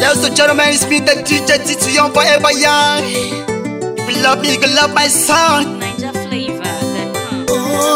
Ladies and gentlemen, it's me, the DJ Tito Young, forever young. If you love me, you can love my song. Ninja Flavor, then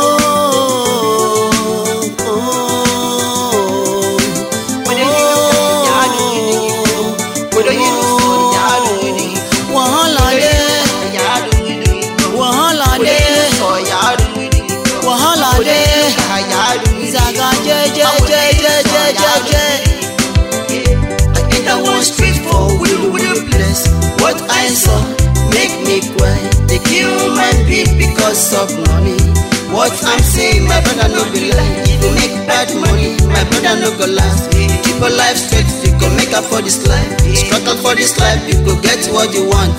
what I saw make me cry. They kill my beat because of money. What I'm saying, my brother no be lie. If you make bad money, my brother no go last. Keep your life straight, you go make up for this life. Struggle for this life, you go get what you want.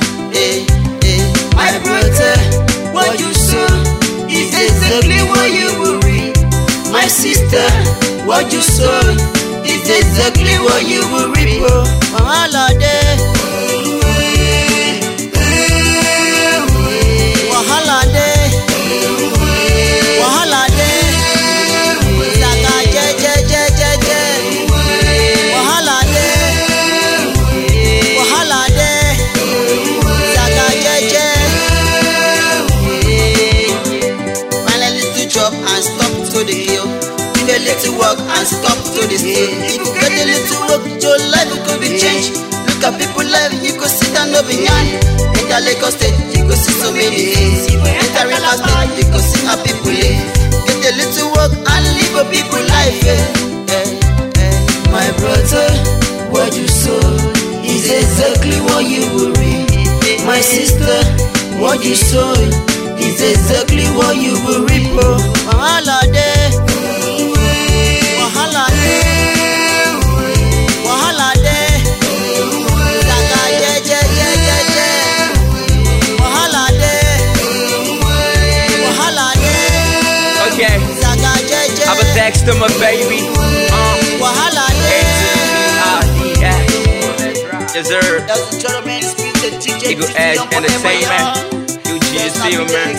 My brother, what you saw is exactly what you will reap. My sister, what you saw is exactly what you will reap. Little work and stop to the stay. If you get a little work, your life could be changed. Look at people life, you could sit and be young. Enter Lagos State, you could see so many things. Enter River State, you could see how people live. Get a little work and live a people life. My brother, what you saw is exactly what you will reap. My sister, what you saw is exactly what you will reap. I'm a text to my baby. Deserve. Eagle Edge Entertainment. UGC, man.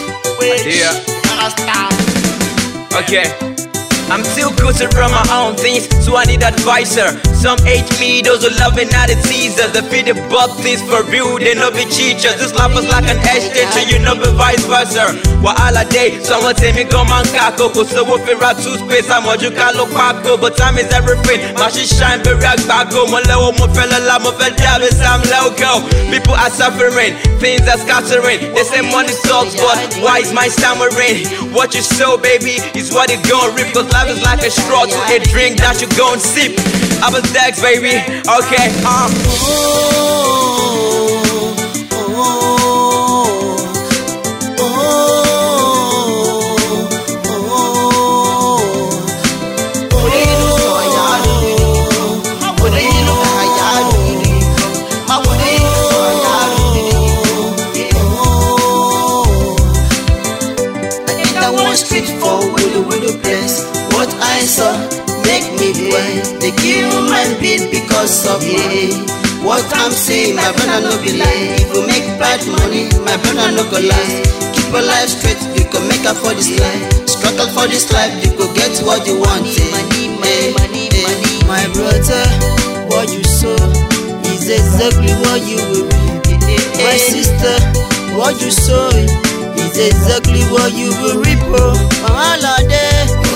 Yeah. Okay. I'm still good to run my own things, so I need advisor. Some hate me, those who love it, not a teaser. The feed the buck things for real, they no be cheaters. This life is like an extension, you know be vice versa. Wahala day, someone tell me go man kako. Cause so if it rat toothpaste, I'm what you call a paco. But time is everything, my shit shine, be rock bago. My level, my fella, la, my fella, diabetes, I'm loco. People are suffering, things are scattering. They say money sucks, but why is my stammering? What you sow, baby, is what it gon' rip. Cause life is like a straw to a drink that you gon' sip. I was Dex, baby. Okay. What I saw make me cry. They kill my beat because of money. What I'm saying, my brother no be lie. If you make bad money, my brother no go last. Keep your life straight, you can make up for this life. Struggle for this life, you could get what you want. My brother, what you saw is exactly what you will reap. My sister, what you saw is exactly what you will reap.